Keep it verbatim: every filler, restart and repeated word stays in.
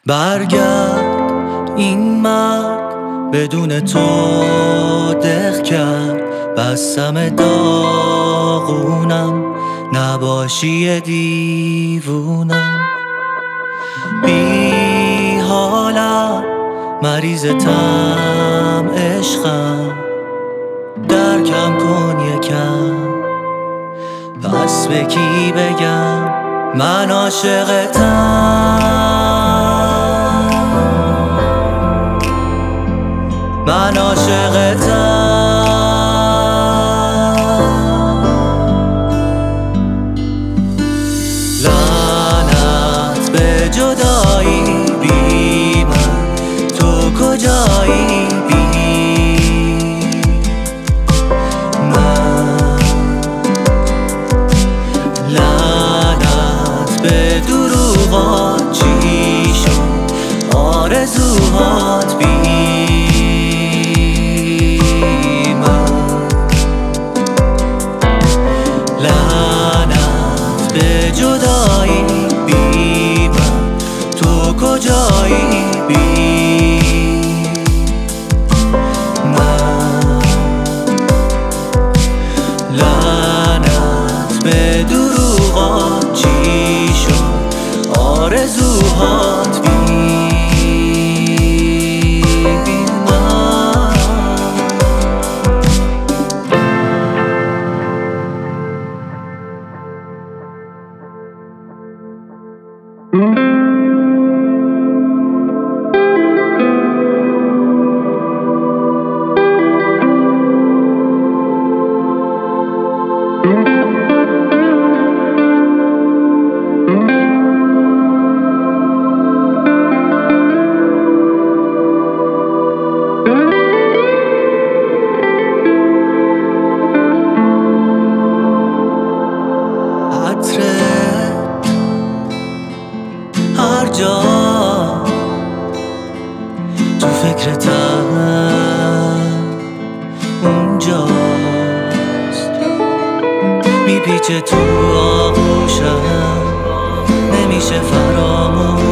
برگرد، این مرگ بدون تو دق کرد. بستم داغونم، نباشی دیوونم. بی حالم، مریضتم، عشقم. درکم کن یکم، پس به کی بگم من عاشقتم. من عاشقتم. لعنت به جدایی، بی من تو کجایی؟ بی من لعنت به دروغات، چی شد آرزوهات؟ بی لعنت به جدایی، بی من تو کجایی؟ بی من لعنت به دروغات، چی شد آرزوهات؟ بی هر جا تو فکرتم اونجاست، میپیچه تو آغوشم، نمیشه فراموش